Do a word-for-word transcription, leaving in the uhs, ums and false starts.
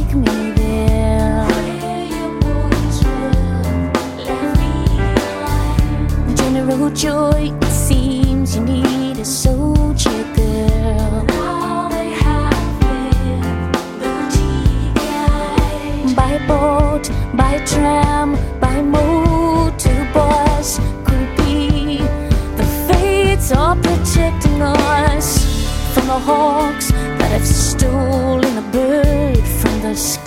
take me there. General joy, it seems you need a soldier girl. Now they have it, boutique. By boat, by tram, by motorbus, could be the fates are protecting us from the hawks that have stolen a bird from the sky.